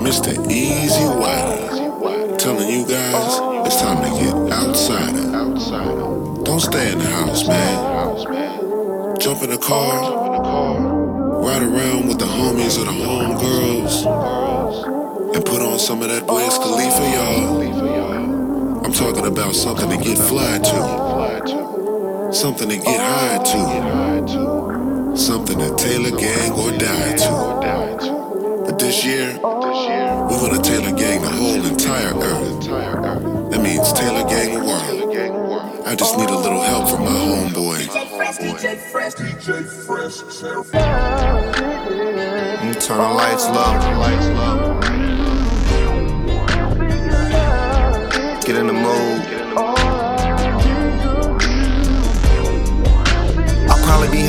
Mr. Easy White, telling you guys it's time to get outside. Don't stay in the house, man. Jump in the car, ride around with the homies or the homegirls, and put on some of that Wiz Khalifa, y'all. I'm talking about something to get fly to, something to get high to, something to Taylor Gang or die to. But this year, we're gonna Taylor Gang the whole entire earth. That means Taylor Gang the world. I just need a little help from my homeboy. Turn the lights low. Get in the mood. I'll probably be